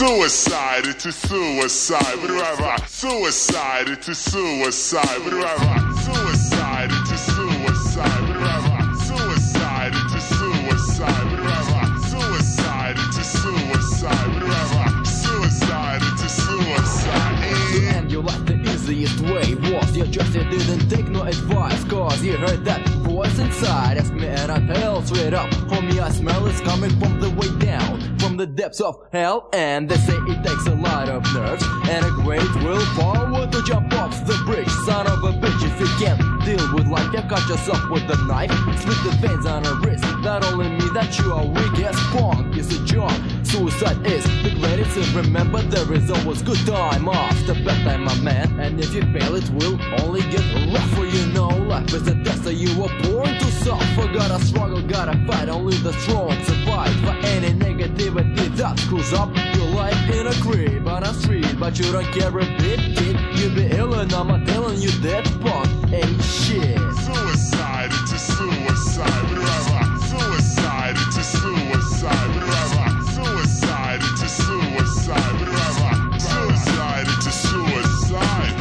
Suicide, it's a suicide. Suicide, it's a suicide. Suicide, it's a suicide. Suicide, it's a suicide. Suicide, it's a suicide. Suicide, it's a suicide. To end your life the easiest way was you just didn't take no advice, cause you heard that voice inside. Ask me and I tell straight up, homie, I smell it's coming from the way down, from the depths of hell. And they say it takes a lot of nerves and a great willpower to jump off the bridge. Son of a bitch, if you can't deal with life, you cut yourself with a knife, split the veins on a wrist. Not only me that you are weak as punk is a job. Suicide is the greatest, and remember there is always good time after bad time, my man. And if you fail it will only get rougher, you know. Life is a test that you were born to suffer. Gotta struggle, gotta fight, only the strong survive. For any negativity that screws up your life in a crib on a street, but you don't care a bit, kid. You be ill and I'm telling you that punk ain't shit. Suicide, it's a suicide. Suicide, it's a suicide. Suicide, it's a suicide. Suicide, it's a suicide.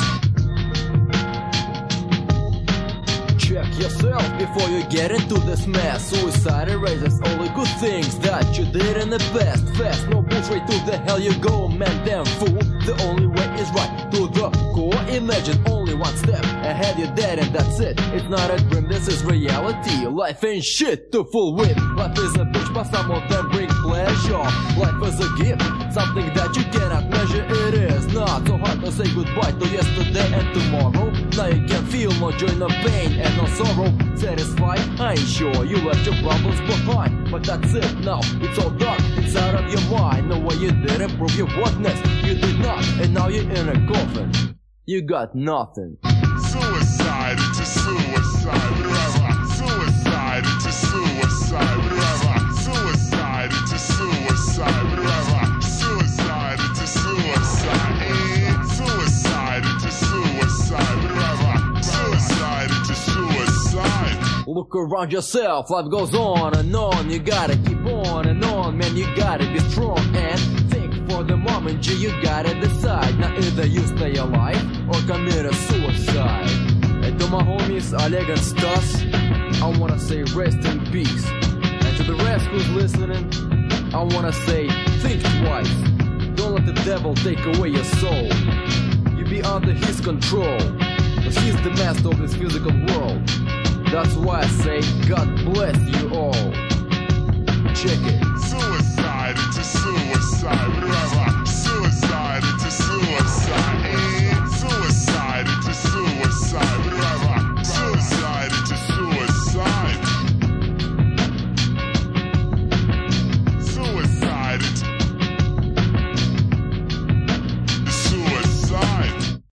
Check yourself before you get into this mess. Suicide erases all the good things that you did in the past. Fast, no bullshit, to the hell you go, man, damn fool. The only way is right to the core. Imagine only one step ahead, you're dead and that's it. It's not a dream, this is reality. Life ain't shit to fool with. Life is a bitch, but some of them bring pleasure. Life is a gift, something that you cannot measure. It is not so hard to say goodbye to yesterday and tomorrow. Now you can feel no joy, no pain and no sorrow. Satisfied? I ain't sure you left your problems behind, but that's it now. It's all dark inside of your mind. No way you didn't prove your worthness. You did not, and now you're in a coffin. You got nothing. Suicide, it's a suicide. Suicide, it's a suicide. Suicide, it's a suicide. Suicide, it's a suicide. Suicide, it's a suicide. Suicide, it's a suicide. Look around yourself, life goes on and on. You gotta keep on and on, man, you gotta be strong and think for the moment, G, you gotta decide. Now either you stay alive or commit a suicide. And to my homies, Oleg and Stas, I wanna say rest in peace. And to the rest who's listening, I wanna say think twice. Don't let the devil take away your soul. You be under his control, cause he's the master of this physical world. That's why I say God bless you all. Check it. Suicide, it's a suicide.